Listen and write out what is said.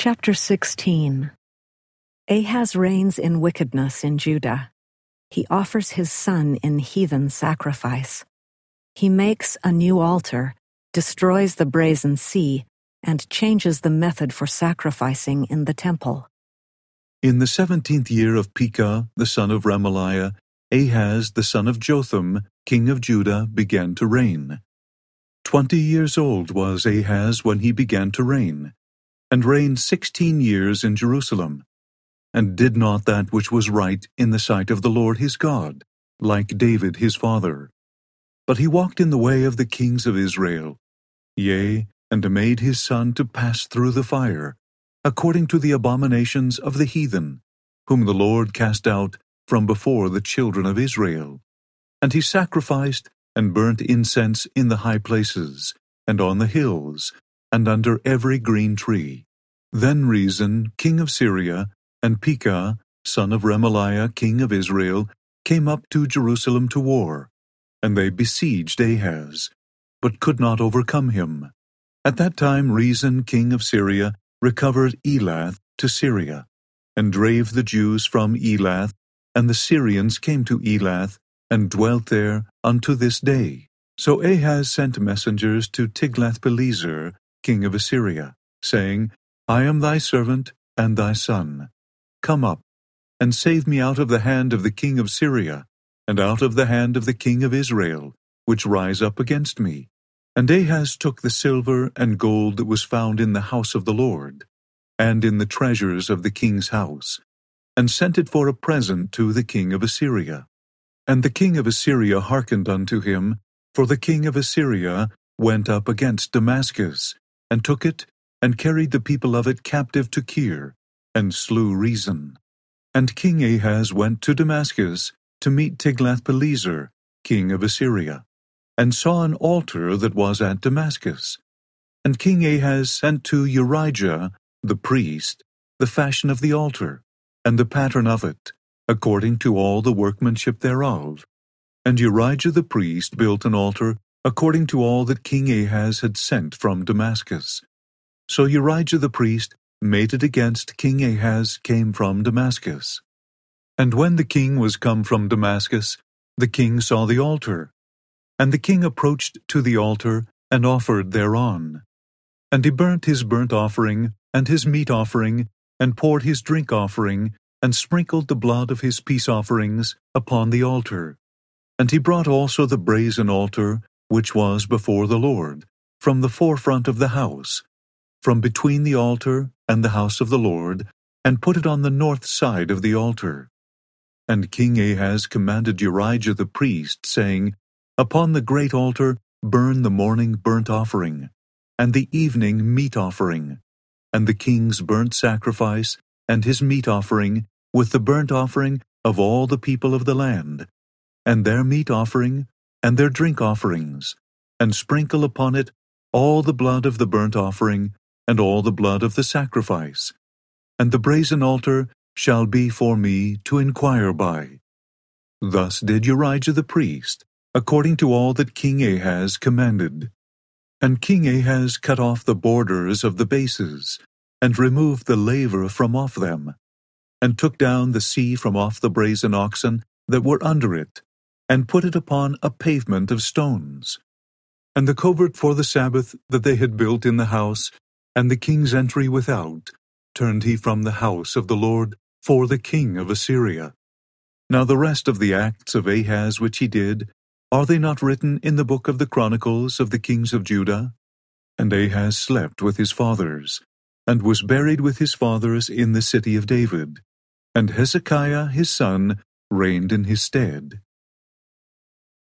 Chapter 16. Ahaz reigns in wickedness in Judah. He offers his son in heathen sacrifice. He makes a new altar, destroys the brazen sea, and changes the method for sacrificing in the temple. In the 17th year of Pekah, the son of Remaliah, Ahaz, the son of Jotham, king of Judah, began to reign. 20 years old was Ahaz when he began to reign, and reigned 16 years in Jerusalem, and did not that which was right in the sight of the Lord his God, like David his father. But he walked in the way of the kings of Israel, yea, and made his son to pass through the fire, according to the abominations of the heathen, whom the Lord cast out from before the children of Israel. And he sacrificed and burnt incense in the high places, and on the hills, and under every green tree. Then Rezin, king of Syria, and Pekah, son of Remaliah, king of Israel, came up to Jerusalem to war, and they besieged Ahaz, but could not overcome him. At that time Rezin, king of Syria, recovered Elath to Syria, and drave the Jews from Elath, and the Syrians came to Elath, and dwelt there unto this day. So Ahaz sent messengers to Tiglath-Pileser, king of Assyria, saying, I am thy servant and thy son. Come up, and save me out of the hand of the king of Syria, and out of the hand of the king of Israel, which rise up against me. And Ahaz took the silver and gold that was found in the house of the Lord, and in the treasures of the king's house, and sent it for a present to the king of Assyria. And the king of Assyria hearkened unto him, for the king of Assyria went up against Damascus, and took it, and carried the people of it captive to Kir, and slew Rezin. And King Ahaz went to Damascus to meet Tiglath-Pileser, king of Assyria, and saw an altar that was at Damascus. And King Ahaz sent to Urijah the priest the fashion of the altar, and the pattern of it, according to all the workmanship thereof. And Urijah the priest built an altar according to all that King Ahaz had sent from Damascus. So Urijah the priest made it against King Ahaz came from Damascus. And when the king was come from Damascus, the king saw the altar. And the king approached to the altar, and offered thereon. And he burnt his burnt offering, and his meat offering, and poured his drink offering, and sprinkled the blood of his peace offerings upon the altar. And he brought also the brazen altar, which was before the Lord, from the forefront of the house, from between the altar and the house of the Lord, and put it on the north side of the altar. And King Ahaz commanded Urijah the priest, saying, Upon the great altar burn the morning burnt offering, and the evening meat offering, and the king's burnt sacrifice, and his meat offering, with the burnt offering of all the people of the land, and their meat offering, and their drink offerings, and sprinkle upon it all the blood of the burnt offering, and all the blood of the sacrifice. And the brazen altar shall be for me to inquire by. Thus did Urijah the priest, according to all that King Ahaz commanded. And King Ahaz cut off the borders of the bases, and removed the laver from off them, and took down the sea from off the brazen oxen that were under it, and put it upon a pavement of stones. And the covert for the Sabbath that they had built in the house, and the king's entry without, turned he from the house of the Lord for the king of Assyria. Now the rest of the acts of Ahaz which he did, are they not written in the book of the Chronicles of the kings of Judah? And Ahaz slept with his fathers, and was buried with his fathers in the city of David. And Hezekiah his son reigned in his stead.